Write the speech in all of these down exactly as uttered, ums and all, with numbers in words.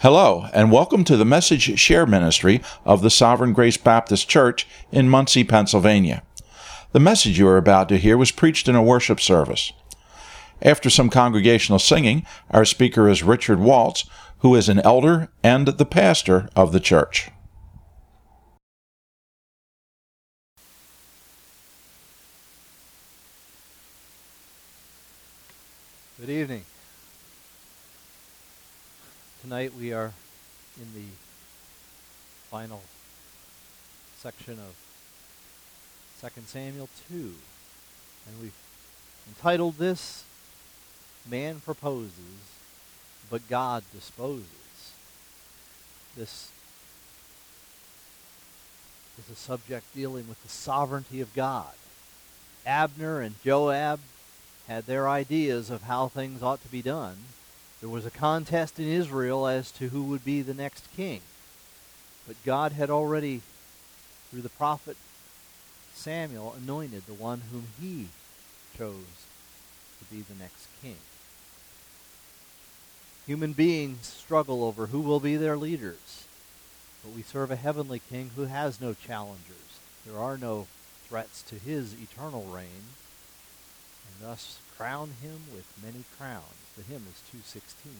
Hello, and welcome to the Message Share Ministry of the Sovereign Grace Baptist Church in Muncie, Pennsylvania. The message you are about to hear was preached in a worship service. After some congregational singing, our speaker is Richard Waltz, who is an elder and the pastor of the church. Good evening. Tonight we are in the final section of Second Samuel two, and we've entitled this, Man Proposes, but God Disposes. This is a subject dealing with the sovereignty of God. Abner and Joab had their ideas of how things ought to be done. There was a contest in Israel as to who would be the next king. But God had already, through the prophet Samuel, anointed the one whom he chose to be the next king. Human beings struggle over who will be their leaders. But we serve a heavenly king who has no challengers. There are no threats to his eternal reign. And thus crown him with many crowns. The hymn is two sixteen.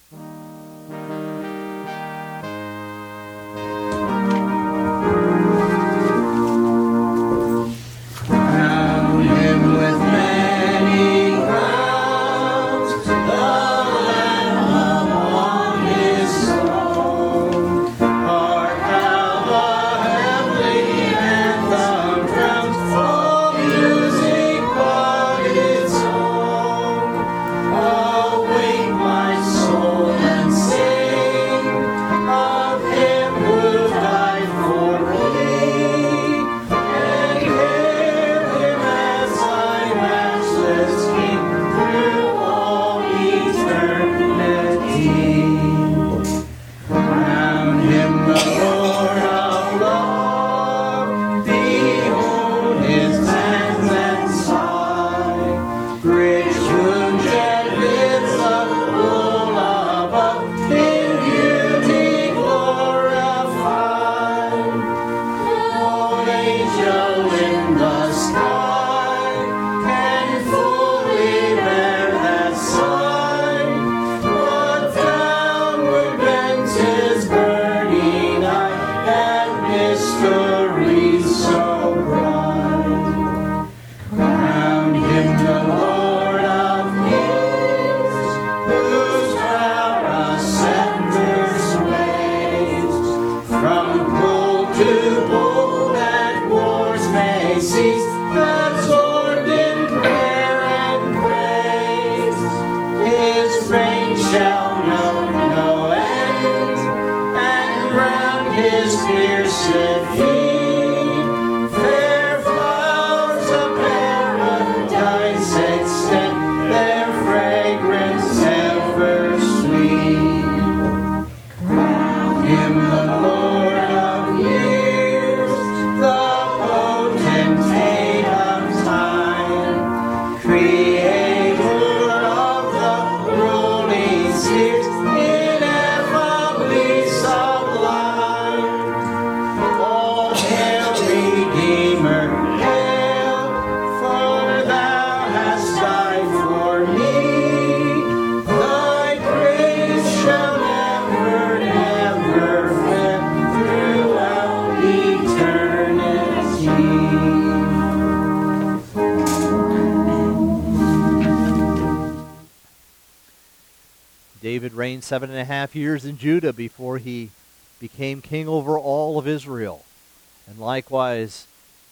David reigned seven and a half years in Judah before he became king over all of Israel. And likewise,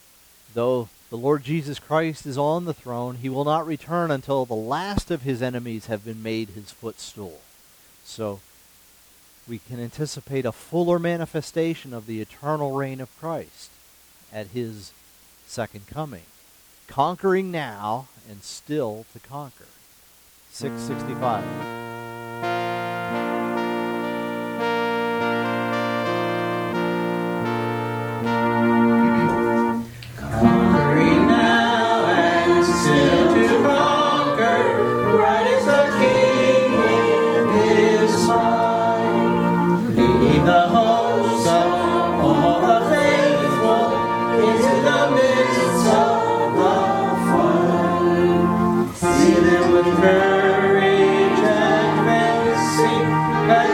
though the Lord Jesus Christ is on the throne, he will not return until the last of his enemies have been made his footstool. So we can anticipate a fuller manifestation of the eternal reign of Christ at his second coming. Conquering now and still to conquer. six sixty-five. Conquering now and still to conquer, bright as the King in his mind.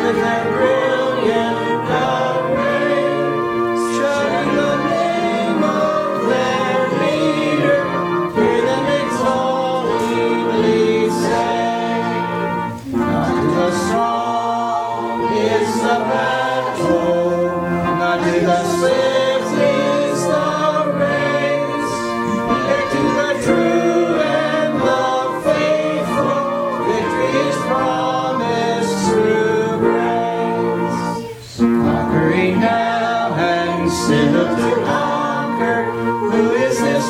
with their brilliant array, shouting the name of their leader, hear them exultingly say, not to the strong is the battle, not to the swift is the race, yet to the true and the faithful, victory is promised through grace. Conquering now and still to conquer, who is this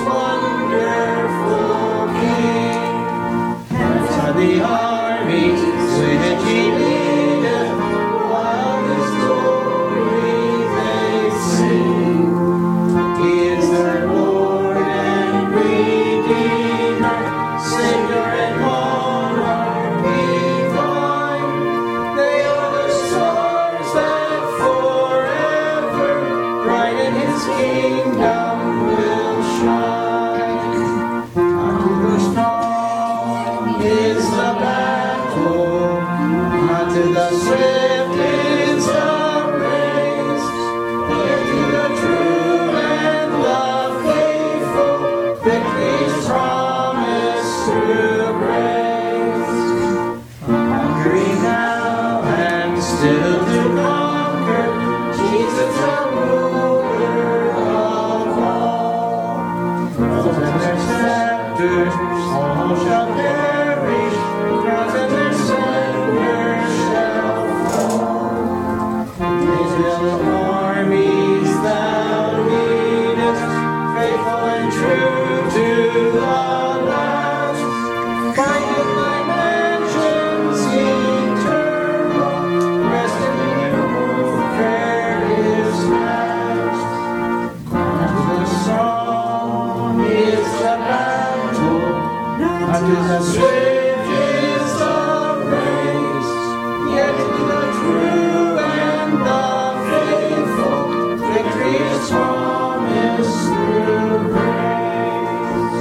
wonderful King? Heavens are the armies which he leadeth, while his glory they sing. He is their Lord and Redeemer, Savior and Monarch divine. They are the stars that forever bright in his kingdom will shine. Unto the strong is the battle, unto the swift is the race, yet to the true and the faithful, victory is promised through grace. Conquering now and still to conquer, Jesus the ruler of all. Thrones and their scepters all shall perish, crowns and their splendor shall fall. Israel's armies thou leadest, faithful and true to the last. Fighting thy mansions eternal, resting in your warfare is past. Unto the strong is the battle, unto the swift is the race, yet to the true and the faithful, victory is promised through grace.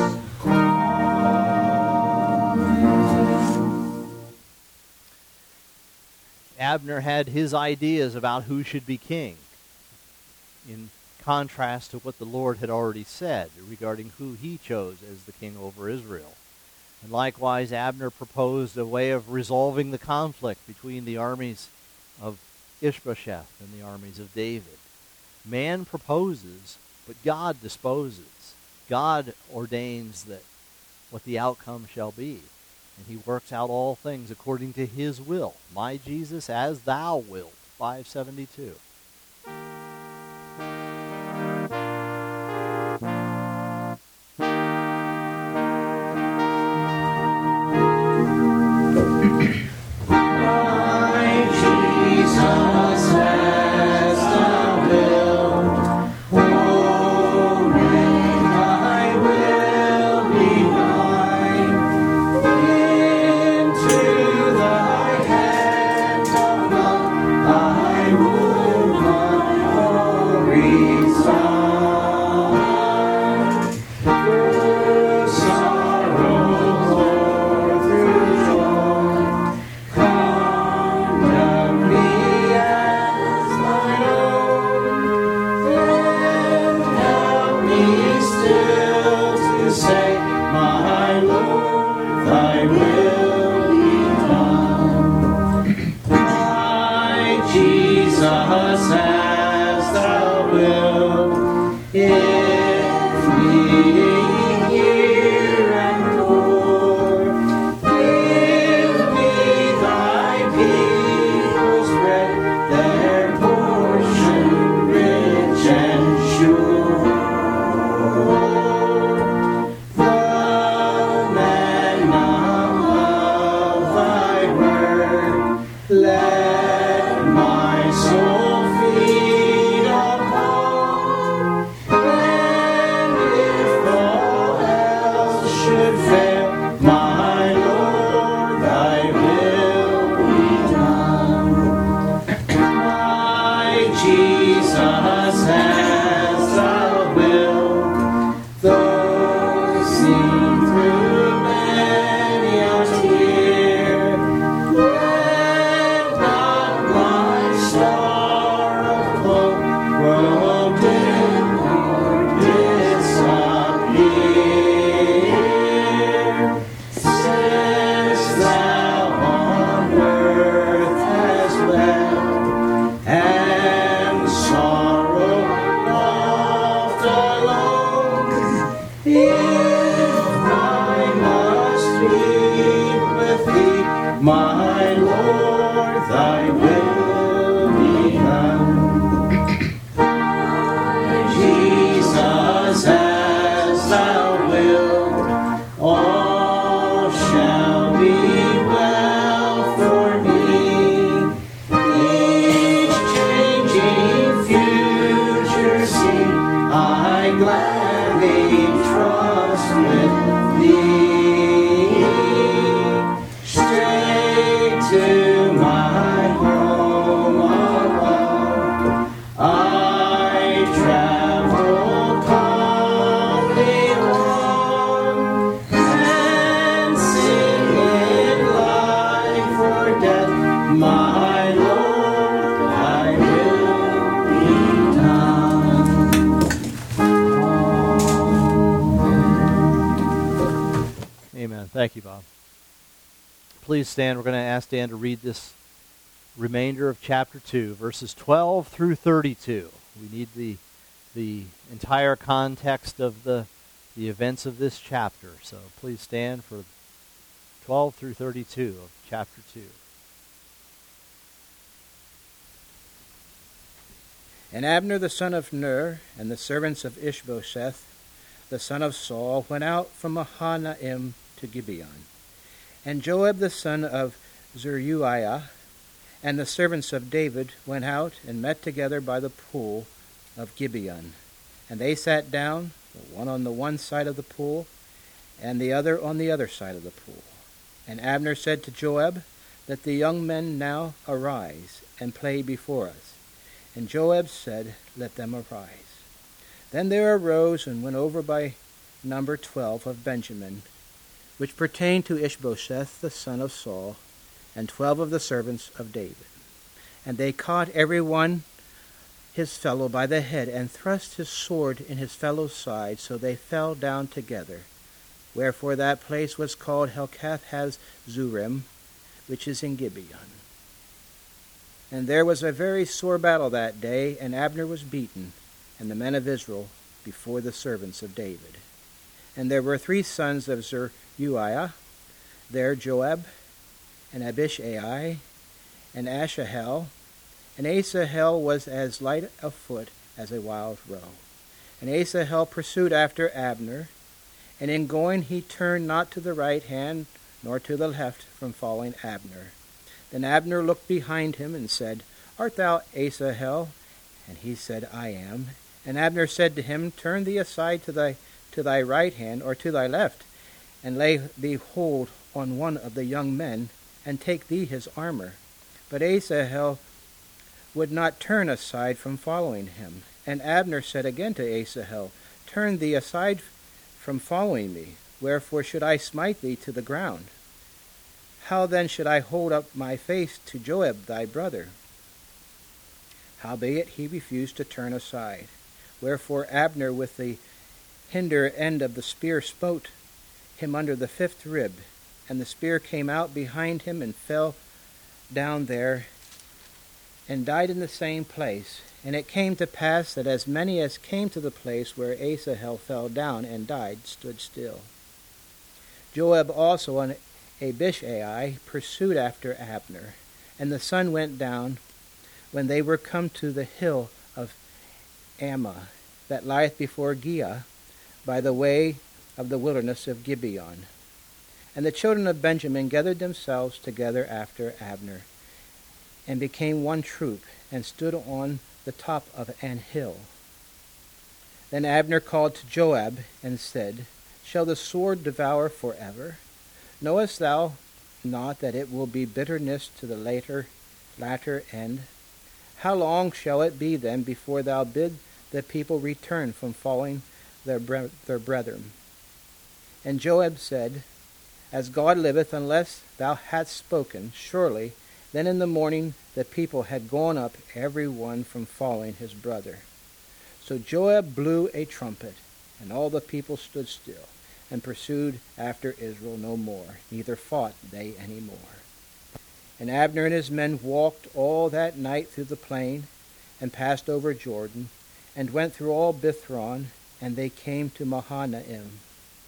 Abner had his ideas about who should be king, in contrast to what the Lord had already said regarding who he chose as the king over Israel. And likewise, Abner proposed a way of resolving the conflict between the armies of Ishbosheth and the armies of David. Man proposes, but God disposes. God ordains that what the outcome shall be. And he works out all things according to his will. My Jesus, as thou wilt. five seventy-two. My Jesus, as thou wilt, oh, may thy will be thine. Into thy hand of love I would my glory resign. Through sorrow or through joy, condemn me as thine own, and help me still to say, my Lord, thy will be done. My Jesus, as thou wilt, if me hear and pour, give me thy people's bread, their portion rich and sure. The manna of thy word, let my soul feed please stand. We're going to ask Dan to read this remainder of chapter two, verses twelve through thirty-two. We need the the entire context of the the events of this chapter. So please stand for twelve through thirty-two of chapter two. And Abner the son of Ner, and the servants of Ishbosheth, the son of Saul, went out from Mahanaim to Gibeon. And Joab the son of Zeruiah, and the servants of David, went out and met together by the pool of Gibeon. And they sat down, the one on the one side of the pool, and the other on the other side of the pool. And Abner said to Joab, Let the young men now arise, and play before us. And Joab said, Let them arise. Then there arose and went over by number twelve of Benjamin, which pertained to Ishbosheth the son of Saul, and twelve of the servants of David. And they caught every one his fellow by the head, and thrust his sword in his fellow's side, so they fell down together. Wherefore that place was called Helkath-haz-Zurim, which is in Gibeon. And there was a very sore battle that day, and Abner was beaten, and the men of Israel before the servants of David. And there were three sons of Zeruiah, there Joab, and Abishai, and Ashahel. And Asahel was as light of foot as a wild roe. And Asahel pursued after Abner, and in going he turned not to the right hand nor to the left from following Abner. Then Abner looked behind him and said, Art thou Asahel? And he said, I am. And Abner said to him, Turn thee aside to thy to thy right hand or to thy left, and lay thee hold on one of the young men, and take thee his armor. But Asahel would not turn aside from following him. And Abner said again to Asahel, Turn thee aside from following me. Wherefore should I smite thee to the ground? How then should I hold up my face to Joab thy brother? Howbeit he refused to turn aside. Wherefore Abner with the hinder end of the spear smote him under the fifth rib, and the spear came out behind him and fell down there, and died in the same place. And it came to pass that as many as came to the place where Asahel fell down and died stood still. Joab also and Abishai pursued after Abner, and the sun went down when they were come to the hill of Ammah, that lieth before Giah, by the way of the wilderness of Gibeon. And the children of Benjamin gathered themselves together after Abner, and became one troop, and stood on the top of an hill. Then Abner called to Joab, and said, Shall the sword devour forever? Knowest thou not that it will be bitterness to the later, latter end? How long shall it be then before thou bid the people return from following their, bre- their brethren? And Joab said, As God liveth, unless thou hadst spoken, surely then in the morning the people had gone up every one from following his brother. So Joab blew a trumpet, and all the people stood still, and pursued after Israel no more, neither fought they any more. And Abner and his men walked all that night through the plain, and passed over Jordan, and went through all Bithron, and they came to Mahanaim.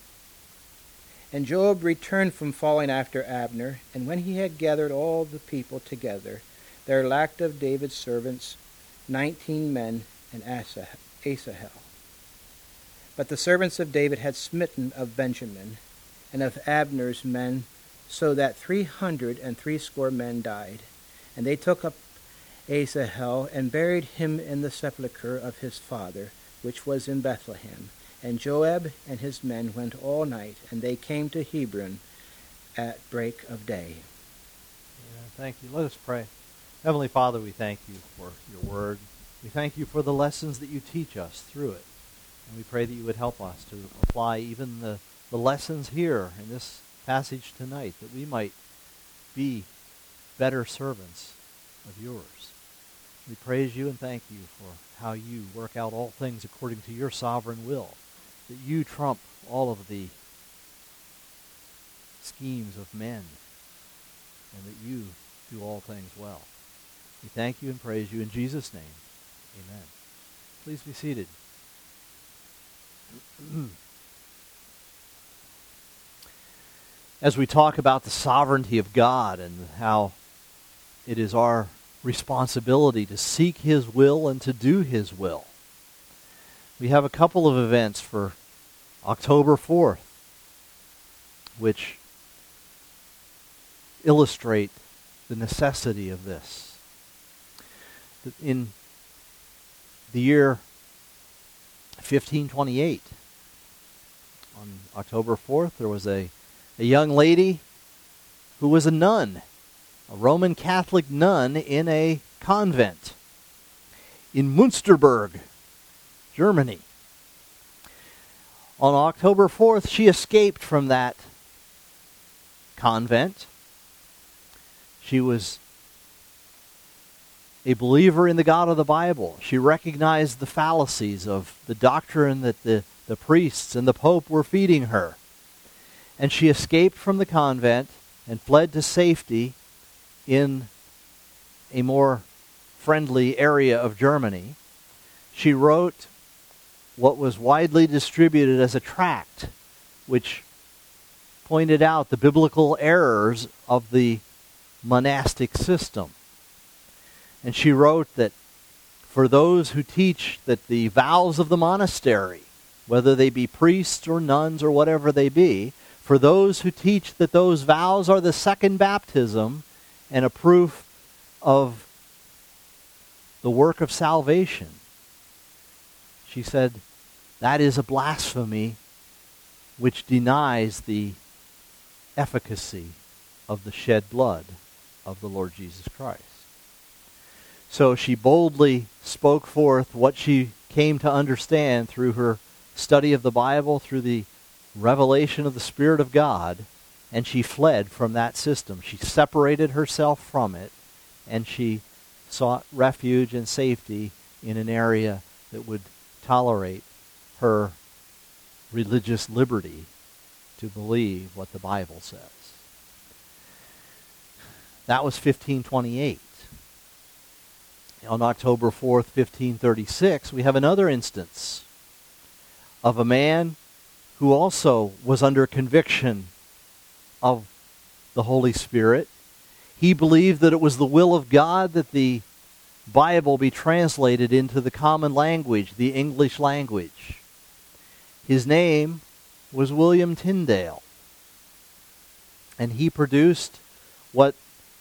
And Joab returned from following after Abner, and when he had gathered all the people together, there lacked of David's servants nineteen men and Asahel. But the servants of David had smitten of Benjamin and of Abner's men, so that three hundred and threescore men died. And they took up Asahel and buried him in the sepulchre of his father, which was in Bethlehem. And Joab and his men went all night, and they came to Hebron at break of day. Yeah, thank you. Let us pray. Heavenly Father, we thank you for your word. We thank you for the lessons that you teach us through it. And we pray that you would help us to apply even the, the lessons here in this passage tonight, that we might be better servants of yours. We praise you and thank you for how you work out all things according to your sovereign will, that you trump all of the schemes of men, and that you do all things well. We thank you and praise you in Jesus' name. Amen. Please be seated. As we talk about the sovereignty of God and how it is our responsibility to seek His will and to do His will, we have a couple of events for October fourth, which illustrate the necessity of this. In the year fifteen twenty-eight, on October fourth, there was a, a young lady who was a nun, a Roman Catholic nun in a convent in Münsterberg, Germany. On October fourth, she escaped from that convent. She was a believer in the God of the Bible. She recognized the fallacies of the doctrine that the, the priests and the Pope were feeding her. And she escaped from the convent and fled to safety in a more friendly area of Germany. She wrote what was widely distributed as a tract, which pointed out the biblical errors of the monastic system. And she wrote that for those who teach that the vows of the monastery, whether they be priests or nuns or whatever they be, for those who teach that those vows are the second baptism and a proof of the work of salvation, she said, that is a blasphemy which denies the efficacy of the shed blood of the Lord Jesus Christ. So she boldly spoke forth what she came to understand through her study of the Bible, through the revelation of the Spirit of God, and she fled from that system. She separated herself from it, and she sought refuge and safety in an area that would tolerate her religious liberty to believe what the Bible says. That was fifteen twenty-eight. On October fourth, fifteen thirty-six, we have another instance of a man who also was under conviction of the Holy Spirit. He believed that it was the will of God that the Bible be translated into the common language, the English language. His name was William Tyndale, and he produced what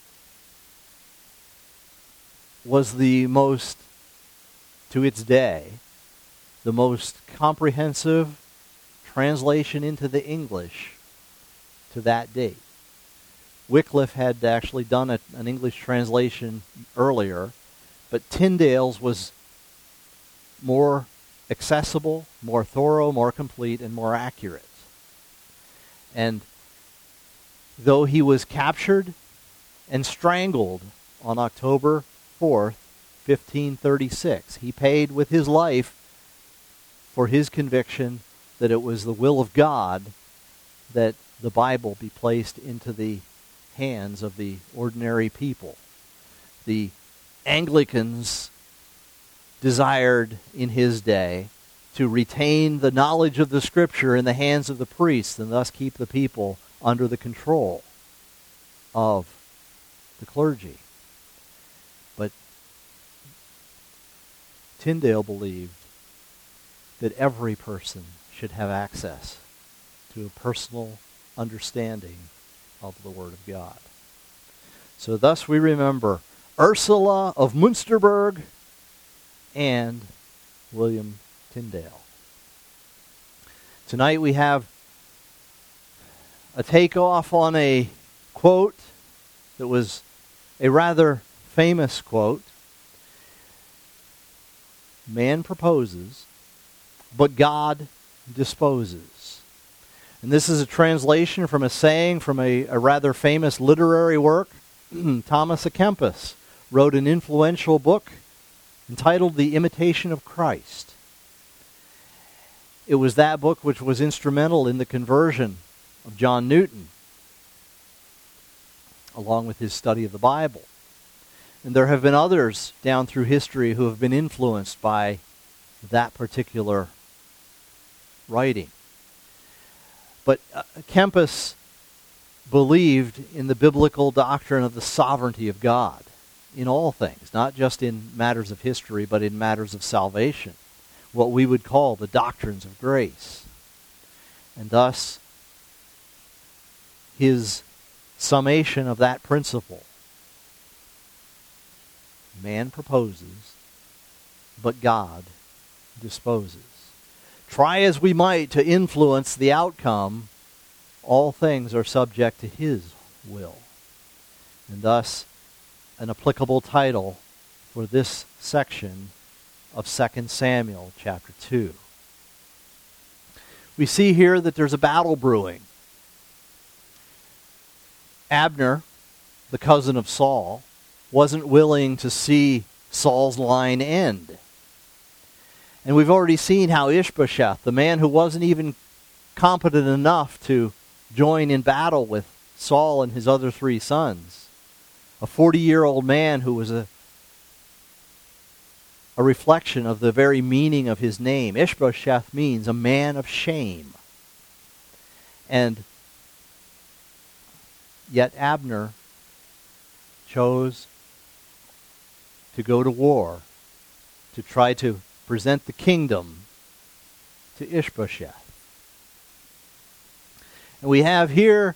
was the most, to its day, the most comprehensive translation into the English to that date. Wycliffe had actually done a, an English translation earlier, but Tyndale's was more accessible, more thorough, more complete, and more accurate. And though he was captured and strangled on October fourth, fifteen thirty-six, he paid with his life for his conviction that it was the will of God that the Bible be placed into the hands of the ordinary people. The Anglicans desired in his day to retain the knowledge of the Scripture in the hands of the priests and thus keep the people under the control of the clergy. But Tyndale believed that every person should have access to a personal understanding of the Word of God. So thus we remember Ursula of Münsterberg and William Tyndale. Tonight we have a takeoff on a quote that was a rather famous quote. Man proposes, but God disposes. And this is a translation from a saying from a, a rather famous literary work. Thomas à Kempis wrote an influential book entitled The Imitation of Christ. It was that book which was instrumental in the conversion of John Newton. along with his study of the Bible. And there have been others down through history who have been influenced by that particular writing. But uh, Kempis believed in the biblical doctrine of the sovereignty of God in all things, not just in matters of history, but in matters of salvation, what we would call the doctrines of grace. And thus, his summation of that principle: man proposes, but God disposes. Try as we might to influence the outcome, all things are subject to his will. And thus, an applicable title for this section of Second Samuel chapter two. We see here that there's a battle brewing. Abner, the cousin of Saul, wasn't willing to see Saul's line end. And we've already seen how Ishbosheth, the man who wasn't even competent enough to join in battle with Saul and his other three sons, a forty-year-old man who was a, a reflection of the very meaning of his name. Ishbosheth means a man of shame. And yet Abner chose to go to war to try to present the kingdom to Ishbosheth. And we have here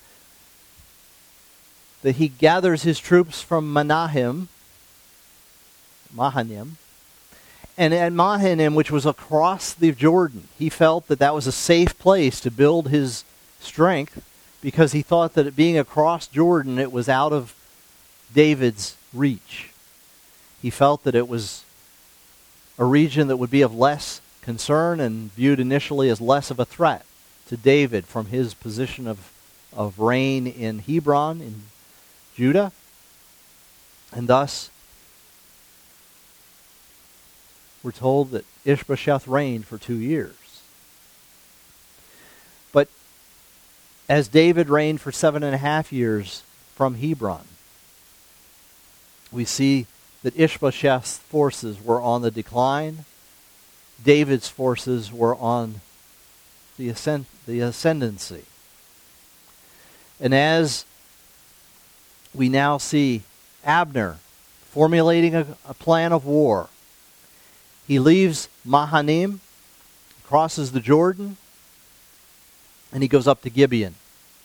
that he gathers his troops from Mahanaim, Mahanaim, and at Mahanaim, which was across the Jordan, he felt that that was a safe place to build his strength, because he thought that it being across Jordan, it was out of David's reach. He felt that it was a region that would be of less concern and viewed initially as less of a threat to David from his position of, of reign in Hebron, in Judah. And thus, we're told that Ishbosheth reigned for two years. But as David reigned for seven and a half years from Hebron, we see that Ishbosheth's forces were on the decline. David's forces were on the, ascend- the ascendancy. And as we now see Abner formulating a, a plan of war, he leaves Mahanaim, crosses the Jordan, and he goes up to Gibeon.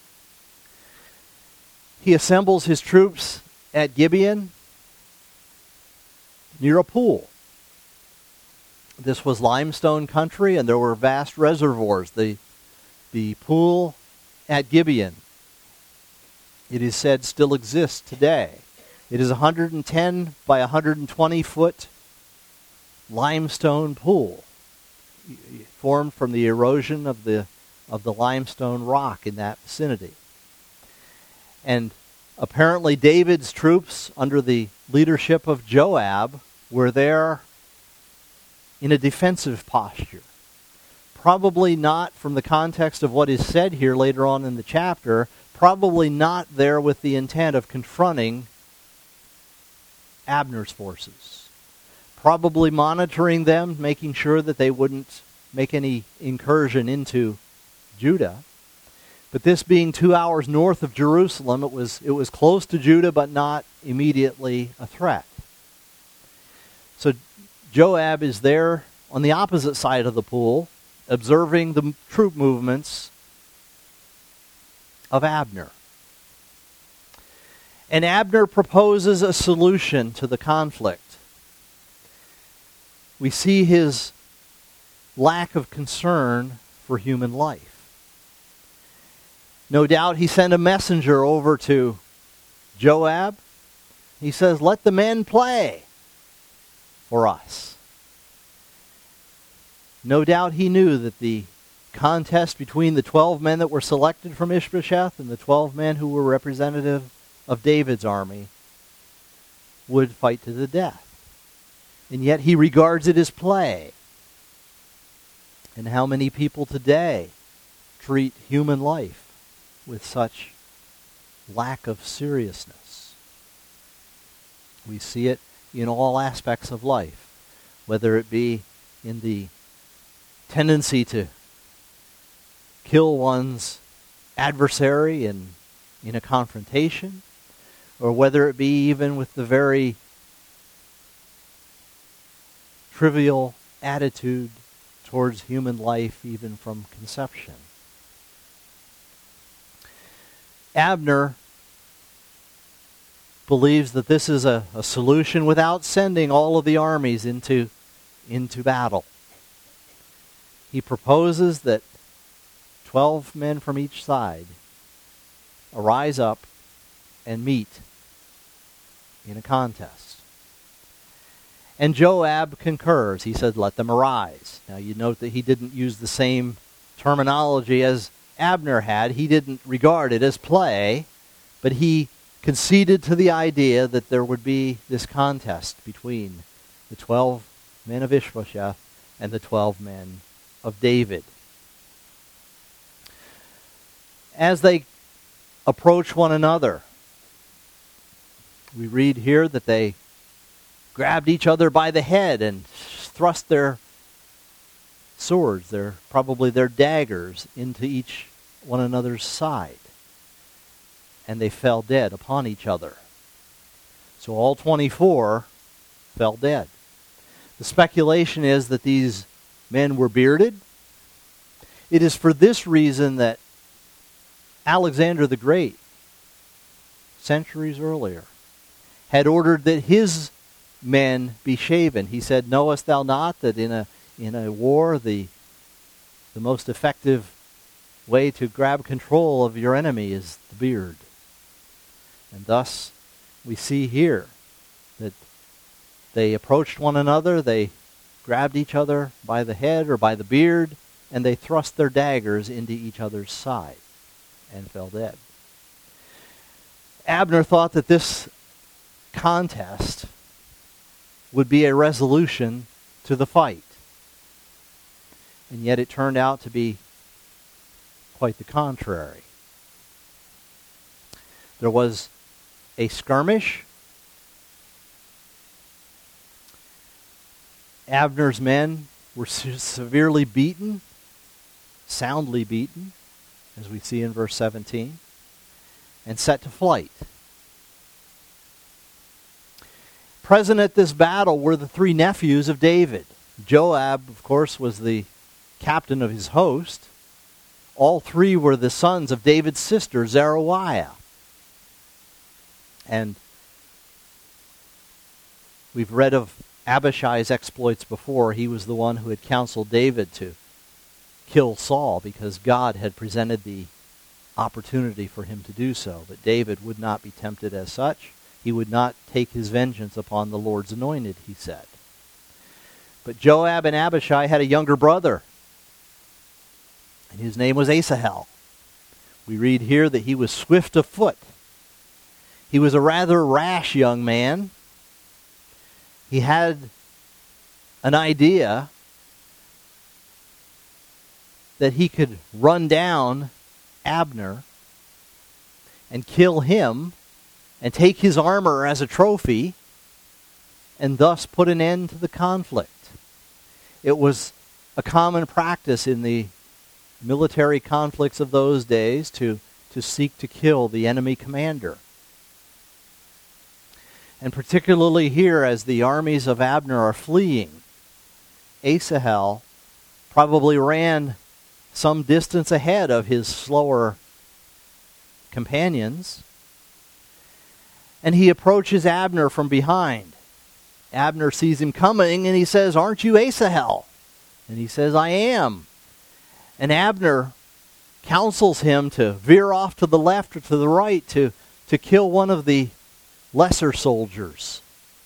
He assembles his troops at Gibeon near a pool. This was limestone country, and there were vast reservoirs. The, the pool at Gibeon, it is said, still exists today. It is a one hundred ten by one hundred twenty foot limestone pool formed from the erosion of the of the limestone rock in that vicinity. And apparently David's troops, under the leadership of Joab, were there in a defensive posture. Probably not, from the context of what is said here later on in the chapter, probably not there with the intent of confronting Abner's forces. Probably monitoring them, making sure that they wouldn't make any incursion into Judah. But this being two hours north of Jerusalem, it was it was close to Judah, but not immediately a threat. So Joab is there on the opposite side of the pool, observing the troop movements of Abner. And Abner proposes a solution to the conflict. We see his lack of concern for human life. No doubt he sent a messenger over to Joab. He says, "Let the men play for us." No doubt he knew that the contest between the twelve men that were selected from Ishbosheth and the twelve men who were representative of David's army would fight to the death. And yet he regards it as play. And how many people today treat human life with such lack of seriousness? We see it in all aspects of life, whether it be in the tendency to kill one's adversary in, in a confrontation, or whether it be even with the very trivial attitude towards human life, even from conception. Abner believes that this is a, a solution without sending all of the armies into, into battle. He proposes that twelve men from each side arise up and meet in a contest. And Joab concurs. He said, let them arise. Now you note that he didn't use the same terminology as Abner had. He didn't regard it as play, but he conceded to the idea that there would be this contest between the twelve men of Ishbosheth and the twelve men of David. As they approach one another, we read here that they grabbed each other by the head and thrust their swords, their probably their daggers, into each one another's side. And they fell dead upon each other. So all twenty-four fell dead. The speculation is that these men were bearded. It is for this reason that Alexander the Great, centuries earlier, had ordered that his men be shaven. He said, knowest thou not that in a in a war the the most effective way to grab control of your enemy is the beard? And thus we see here that they approached one another, they grabbed each other by the head or by the beard, and they thrust their daggers into each other's side and fell dead. Abner thought that this contest would be a resolution to the fight. And yet it turned out to be quite the contrary. There was a skirmish. Abner's men were severely beaten, soundly beaten, as we see in verse seventeen, and set to flight. Present at this battle were the three nephews of David. Joab, of course, was the captain of his host. All three were the sons of David's sister, Zeruiah. And we've read of Abishai's exploits before. He was the one who had counseled David to kill Saul because God had presented the opportunity for him to do so. But David would not be tempted as such. He would not take his vengeance upon the Lord's anointed, he said. But Joab and Abishai had a younger brother, and his name was Asahel. We read here that he was swift of foot. He was a rather rash young man. He had an idea that he could run down Abner and kill him and take his armor as a trophy and thus put an end to the conflict. It was a common practice in the military conflicts of those days to, to seek to kill the enemy commander. And particularly here, as the armies of Abner are fleeing, Asahel probably ran some distance ahead of his slower companions, and he approaches Abner from behind. Abner sees him coming, and he says, "Aren't you Asahel?" And he says, "I am." And Abner counsels him to veer off to the left or to the right to, to kill one of the lesser soldiers.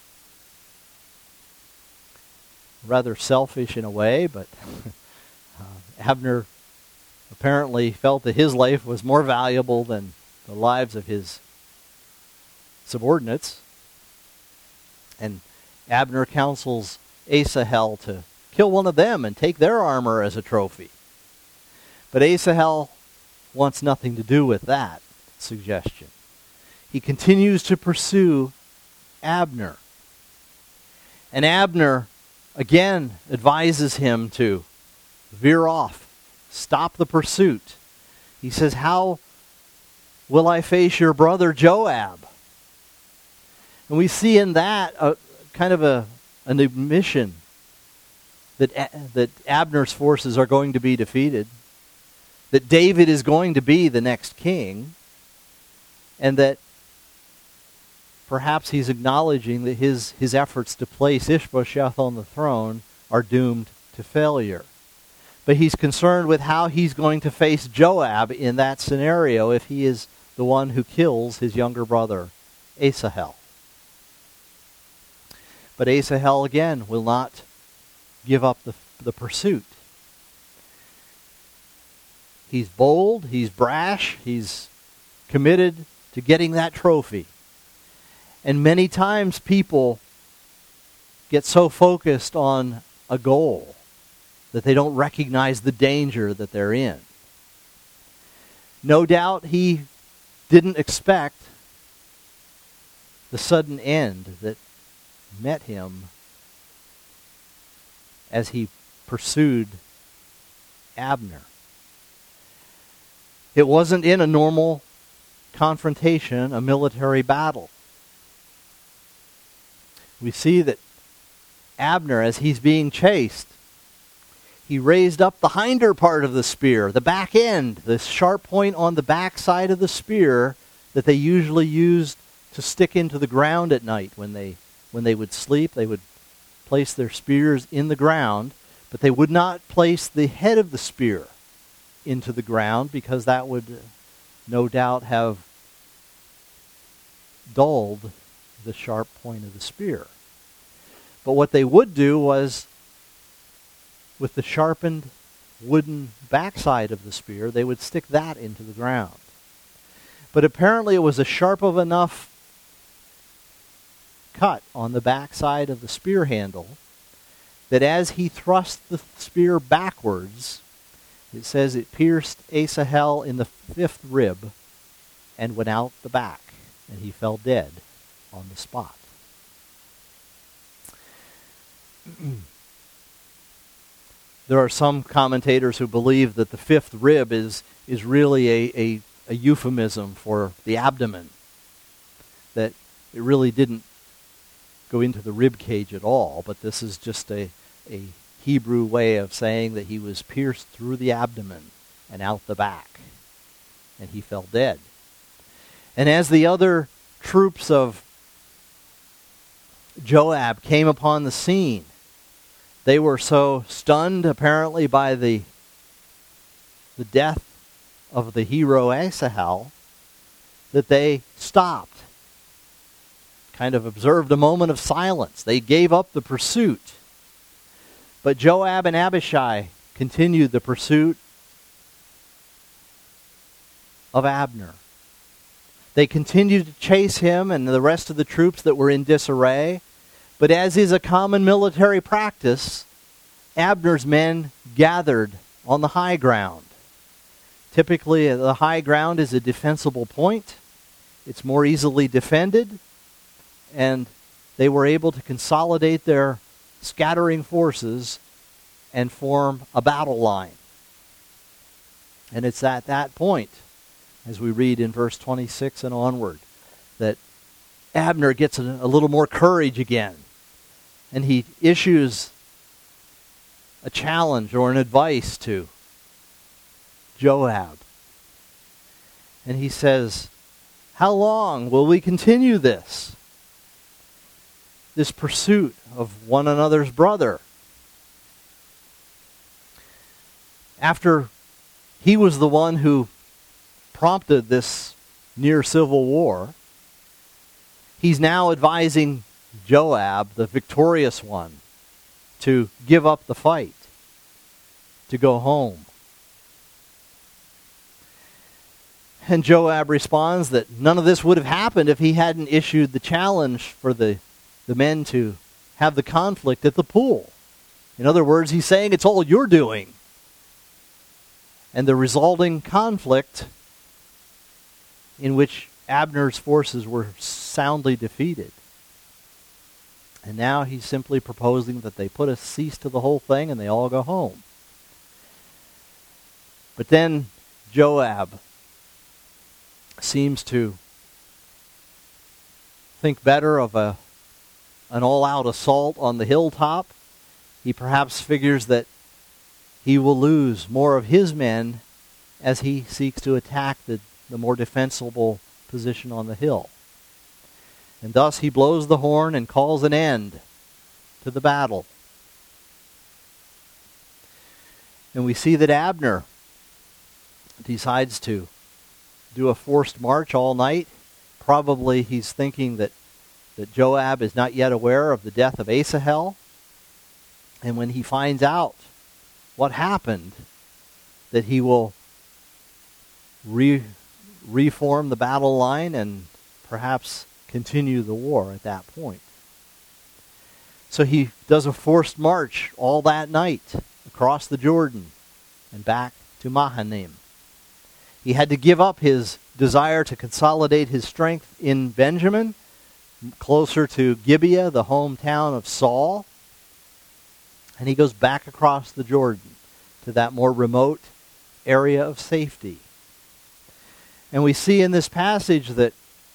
Rather selfish in a way, but uh, Abner apparently felt that his life was more valuable than the lives of his subordinates. And Abner counsels Asahel to kill one of them and take their armor as a trophy. But Asahel wants nothing to do with that suggestion. He continues to pursue Abner. And Abner, again, advises him to veer off, stop the pursuit. He says, how will I face your brother Joab? And we see in that a kind of a, an admission that, that Abner's forces are going to be defeated, that David is going to be the next king, and that perhaps he's acknowledging that his, his efforts to place Ishbosheth on the throne are doomed to failure. But he's concerned with how he's going to face Joab in that scenario if he is the one who kills his younger brother, Asahel. But Asahel, again, will not give up the, the pursuit. He's bold, he's brash, he's committed to getting that trophy. And many times people get so focused on a goal that they don't recognize the danger that they're in. No doubt he didn't expect the sudden end that met him as he pursued Abner. It wasn't in a normal confrontation, a military battle. We see that Abner, as he's being chased, he raised up the hinder part of the spear, the back end, the sharp point on the back side of the spear that they usually used to stick into the ground at night when they when they would sleep. They would place their spears in the ground, but they would not place the head of the spear into the ground because that would no doubt have dulled the sharp point of the spear. But what they would do was, with the sharpened wooden backside of the spear, they would stick that into the ground. But apparently it was a sharp of enough cut on the backside of the spear handle that as he thrust the spear backwards, it says it pierced Asahel in the fifth rib and went out the back, and he fell dead on the spot. There are some commentators who believe that the fifth rib is, is really a, a, a euphemism for the abdomen, that it really didn't go into the rib cage at all, but this is just a, a Hebrew way of saying that he was pierced through the abdomen and out the back, and he fell dead. And as the other troops of Joab came upon the scene, they were so stunned, apparently, by the, the death of the hero Asahel, that they stopped, kind of observed a moment of silence. They gave up the pursuit. But Joab and Abishai continued the pursuit of Abner. They continued to chase him and the rest of the troops that were in disarray. But as is a common military practice, Abner's men gathered on the high ground. Typically, the high ground is a defensible point. It's more easily defended, and they were able to consolidate their scattering forces and form a battle line. And it's at that point, as we read in verse twenty-six and onward, that Abner gets a, a little more courage again. And he issues a challenge or an advice to Joab. And he says, how long will we continue this? This pursuit of one another's brother? After he was the one who prompted this near civil war, he's now advising Joab, the victorious one, to give up the fight, to go home. And Joab responds that none of this would have happened if he hadn't issued the challenge for the, the men to have the conflict at the pool. In other words, he's saying it's all you're doing. And the resulting conflict, in which Abner's forces were soundly defeated, And now he's simply proposing that they put a cease to the whole thing and they all go home. But then Joab seems to think better of a an all-out assault on the hilltop. He perhaps figures that he will lose more of his men as he seeks to attack the, the more defensible position on the hill. And thus he blows the horn and calls an end to the battle. And we see that Abner decides to do a forced march all night. Probably he's thinking that, that Joab is not yet aware of the death of Asahel. And when he finds out what happened, that he will re- reform the battle line and perhaps continue the war at that point. So he does a forced march all that night across the Jordan and back to Mahanaim. He had to give up his desire to consolidate his strength in Benjamin, closer to Gibeah, the hometown of Saul. And he goes back across the Jordan to that more remote area of safety. And we see in this passage that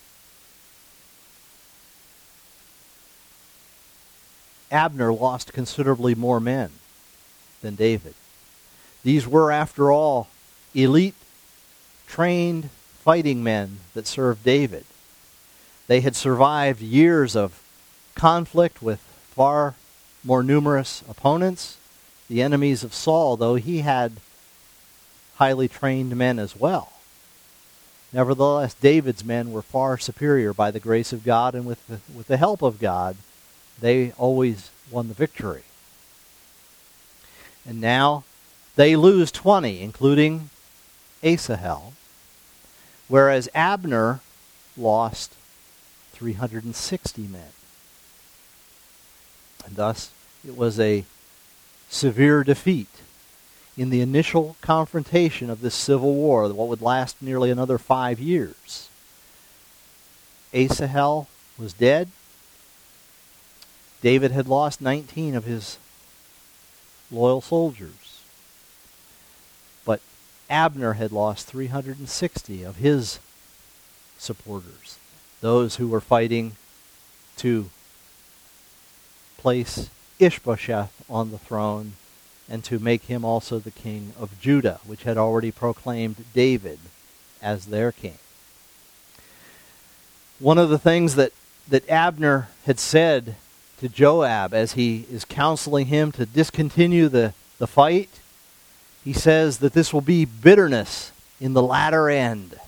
Abner lost considerably more men than David. These were, after all, elite, trained fighting men that served David. They had survived years of conflict with far more numerous opponents, the enemies of Saul, though he had highly trained men as well. Nevertheless, David's men were far superior by the grace of God, and with the, with the help of God, they always won the victory. And now they lose twenty, including Asahel, whereas Abner lost three hundred sixty men. And thus, it was a severe defeat in the initial confrontation of this civil war, what would last nearly another five years. Asahel was dead. David had lost nineteen of his loyal soldiers. But Abner had lost three hundred sixty of his supporters, those who were fighting to place Ishbosheth on the throne and to make him also the king of Judah, which had already proclaimed David as their king. One of the things that, that Abner had said to Joab as he is counseling him to discontinue the, the fight, he says that this will be bitterness in the latter end.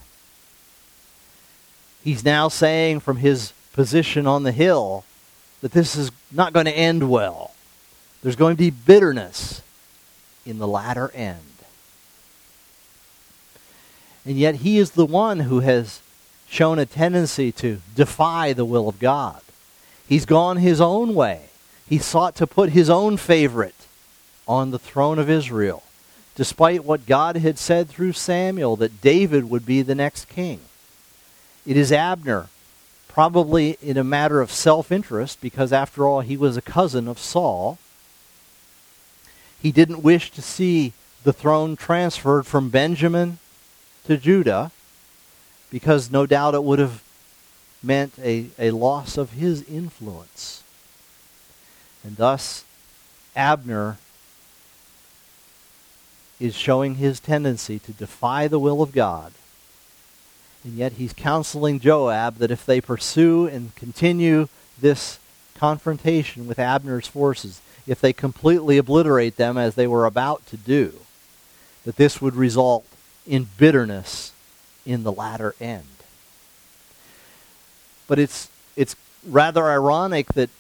He's now saying from his position on the hill that this is not going to end well. There's going to be bitterness in the latter end. And yet he is the one who has shown a tendency to defy the will of God. He's gone his own way. He sought to put his own favorite on the throne of Israel, despite what God had said through Samuel that David would be the next king. It is Abner, probably in a matter of self-interest, because after all he was a cousin of Saul. He didn't wish to see the throne transferred from Benjamin to Judah, because no doubt it would have meant a, a loss of his influence. And thus, Abner is showing his tendency to defy the will of God. And yet he's counseling Joab that if they pursue and continue this confrontation with Abner's forces, if they completely obliterate them as they were about to do, that this would result in bitterness in the latter end. But it's it's rather ironic that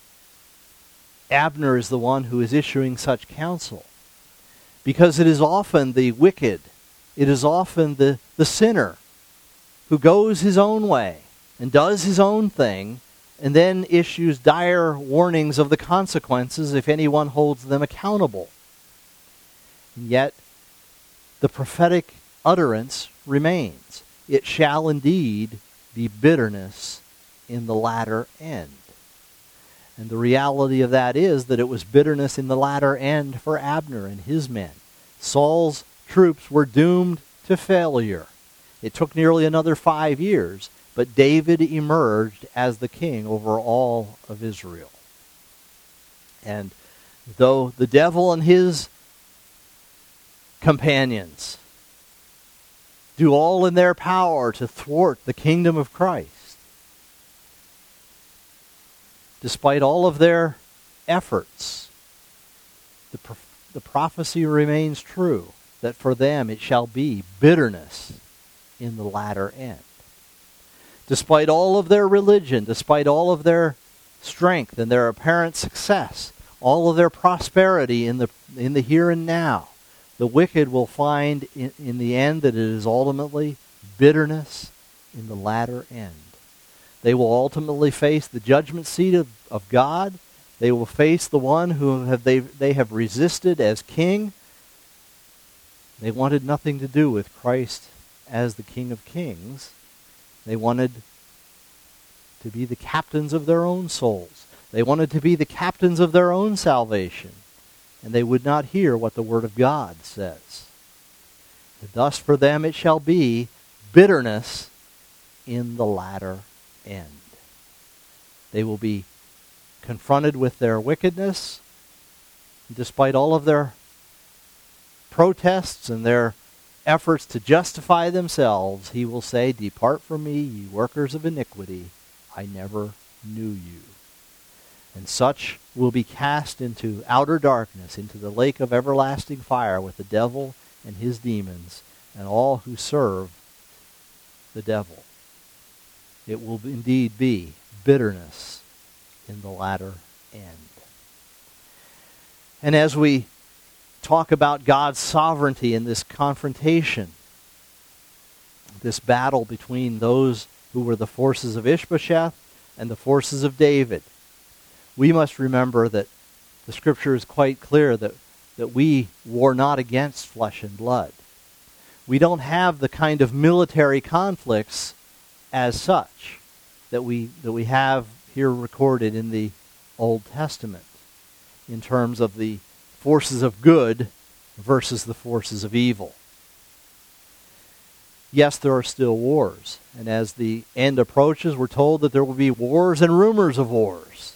Abner is the one who is issuing such counsel, because it is often the wicked, it is often the, the sinner who goes his own way and does his own thing and then issues dire warnings of the consequences if anyone holds them accountable. And yet, the prophetic utterance remains. It shall indeed be bitterness in the latter end. And the reality of that is that it was bitterness in the latter end for Abner and his men. Saul's troops were doomed to failure. It took nearly another five years, but David emerged as the king over all of Israel. And though the devil and his companions do all in their power to thwart the kingdom of Christ, despite all of their efforts, the, pro- the prophecy remains true that for them it shall be bitterness in the latter end. Despite all of their religion, despite all of their strength and their apparent success, all of their prosperity in the in the here and now, the wicked will find in, in the end that it is ultimately bitterness in the latter end. They will ultimately face the judgment seat of, of God. They will face the one who have they, they have resisted as king. They wanted nothing to do with Christ as the King of Kings. They wanted to be the captains of their own souls. They wanted to be the captains of their own salvation. And they would not hear what the Word of God says. And thus for them it shall be bitterness in the latter end. They will be confronted with their wickedness. Despite all of their protests and their efforts to justify themselves, he will say, "Depart from me, ye workers of iniquity. I never knew you." And such will be cast into outer darkness, into the lake of everlasting fire with the devil and his demons and all who serve the devil. It will indeed be bitterness in the latter end. And as we talk about God's sovereignty in this confrontation, this battle between those who were the forces of Ishbosheth and the forces of David, we must remember that the Scripture is quite clear that, that we war not against flesh and blood. We don't have the kind of military conflicts as such that we that we have here recorded in the Old Testament in terms of the forces of good versus the forces of evil. Yes, there are still wars, and as the end approaches, we're told that there will be wars and rumors of wars.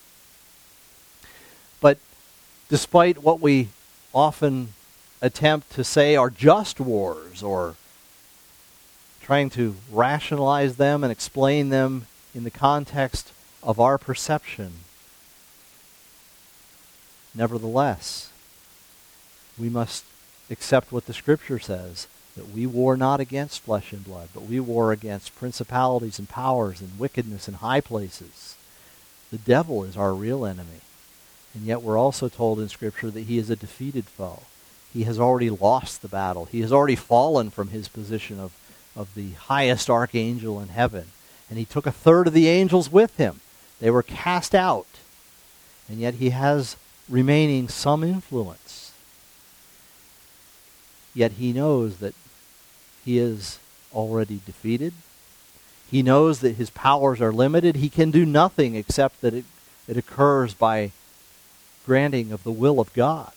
But despite what we often attempt to say are just wars, or trying to rationalize them and explain them in the context of our perception, nevertheless, we must accept what the Scripture says, that we war not against flesh and blood, but we war against principalities and powers and wickedness in high places. The devil is our real enemy. And yet we're also told in Scripture that he is a defeated foe. He has already lost the battle. He has already fallen from his position of, of the highest archangel in heaven. And he took a third of the angels with him. They were cast out. And yet he has remaining some influence. Yet he knows that he is already defeated. He knows that his powers are limited. He can do nothing except that it, it occurs by granting of the will of God.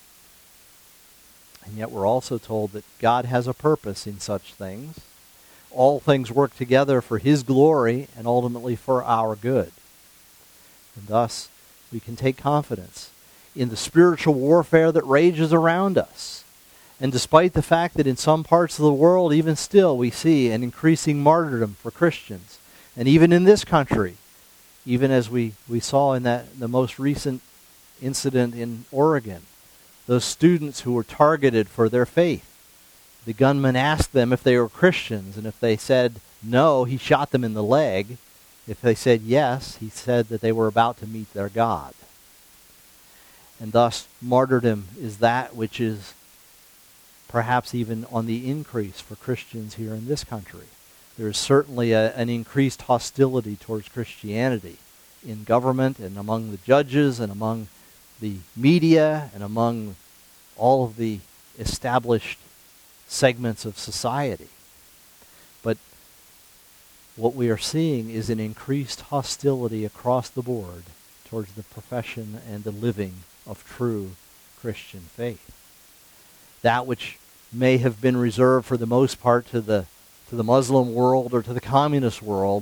And yet we're also told that God has a purpose in such things. All things work together for his glory and ultimately for our good. And thus we can take confidence in the spiritual warfare that rages around us. And despite the fact that in some parts of the world, even still, we see an increasing martyrdom for Christians. And even in this country, even as we, we saw in that the most recent incident in Oregon, those students who were targeted for their faith, the gunman asked them if they were Christians, and if they said no, he shot them in the leg. If they said yes, he said that they were about to meet their God. And thus, martyrdom is that which is perhaps even on the increase for Christians here in this country. There is certainly a, an increased hostility towards Christianity in government and among the judges and among the media and among all of the established segments of society. But what we are seeing is an increased hostility across the board towards the profession and the living of true Christian faith. That which may have been reserved for the most part to the to the Muslim world or to the communist world,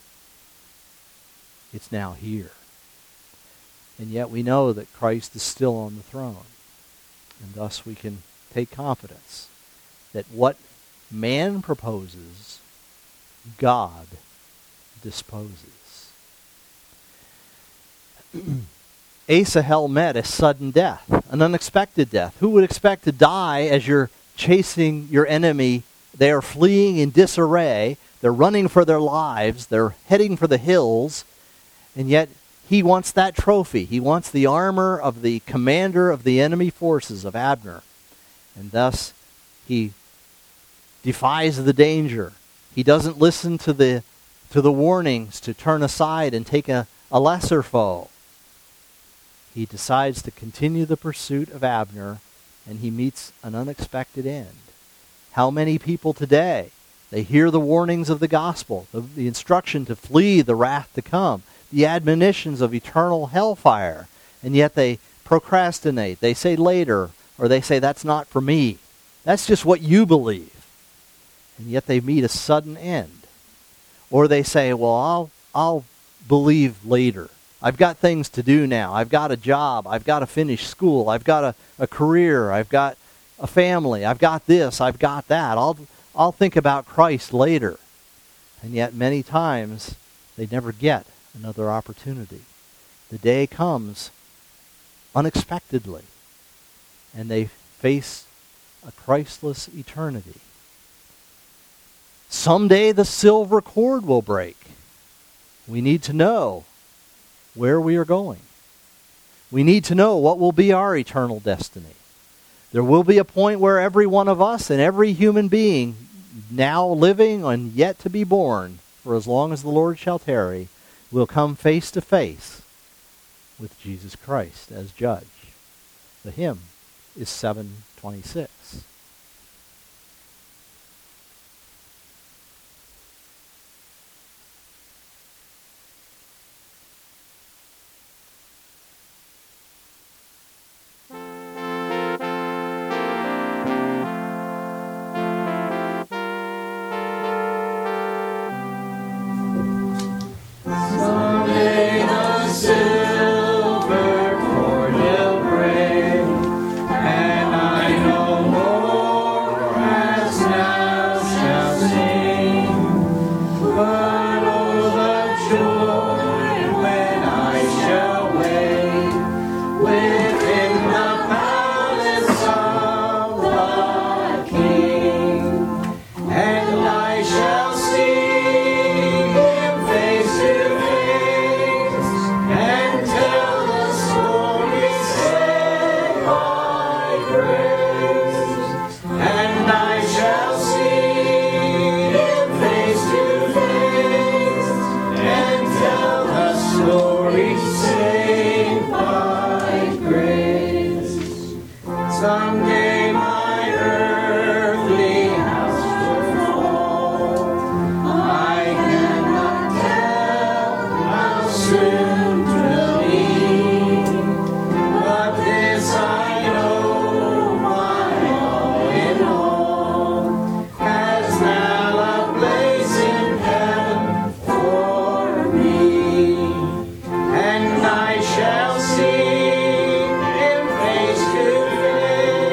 it's now here. And yet we know that Christ is still on the throne. And thus we can take confidence that what man proposes, God disposes. Asahel met a sudden death, an unexpected death. Who would expect to die as you're chasing your enemy? They are fleeing in disarray. They're running for their lives. They're heading for the hills. And yet he wants that trophy. He wants the armor of the commander of the enemy forces, of Abner. And thus he defies the danger. He doesn't listen to the to the warnings to turn aside and take a, a lesser foe. He decides to continue the pursuit of Abner, and he meets an unexpected end. How many people today, they hear the warnings of the gospel, the, the instruction to flee the wrath to come, the admonitions of eternal hellfire, and yet they procrastinate. They say later, or they say, that's not for me. That's just what you believe. And yet they meet a sudden end. Or they say, well, I'll, I'll believe later. I've got things to do now. I've got a job. I've got to finish school. I've got a, a career. I've got a family. I've got this. I've got that. I'll, I'll think about Christ later. And yet many times they never get another opportunity. The day comes unexpectedly, and they face a Christless eternity. Someday the silver cord will break. We need to know where we are going. We need to know what will be our eternal destiny. There will be a point where every one of us and every human being now living and yet to be born, for as long as the Lord shall tarry, will come face to face with Jesus Christ as judge. The hymn is seven twenty-six. Someday the silver cord will break, and I no more as now shall sing. But oh, the joy when I shall wake within the palace of the King, and I shall see Him face to face, and tell the story saved by grace. And I shall see Him face to face, and tell the story saved by grace. Someday my earthly house will fall. I cannot tell how soon 'twill be, but this I know, my all in all has now a place in heaven for me, and I shall see Him face to face,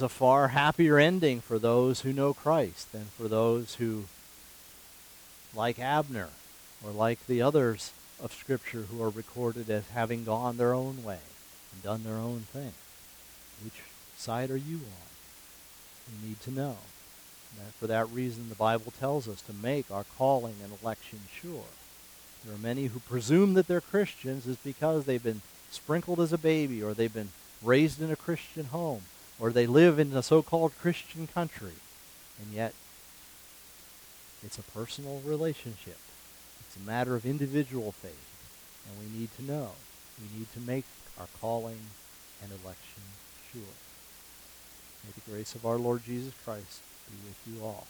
is a far happier ending for those who know Christ than for those who, like Abner, or like the others of Scripture who are recorded as having gone their own way and done their own thing. Which side are you on? We need to know. And for that reason, the Bible tells us to make our calling and election sure. There are many who presume that they're Christians is because they've been sprinkled as a baby, or they've been raised in a Christian home, or they live in a so-called Christian country. And yet, it's a personal relationship. It's a matter of individual faith. And we need to know. We need to make our calling and election sure. May the grace of our Lord Jesus Christ be with you all.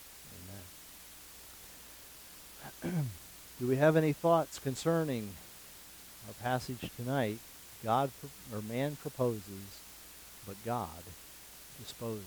Amen. Do we have any thoughts concerning our passage tonight? God pro- or man proposes, but God disposes.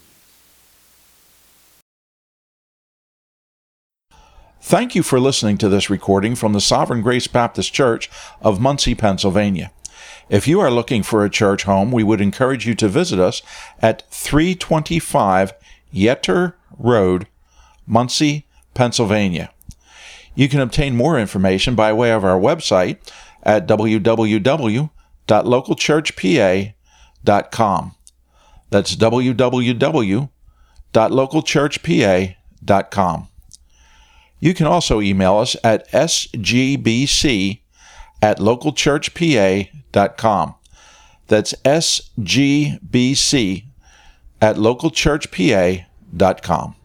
Thank you for listening to this recording from the Sovereign Grace Baptist Church of Muncie, Pennsylvania. If you are looking for a church home, we would encourage you to visit us at three twenty-five Yetter Road, Muncie, Pennsylvania. You can obtain more information by way of our website at w w w dot local church p a dot com. That's w w w dot local church p a dot com. You can also email us at s g b c at local church p a dot com. That's s g b c at local church p a dot com.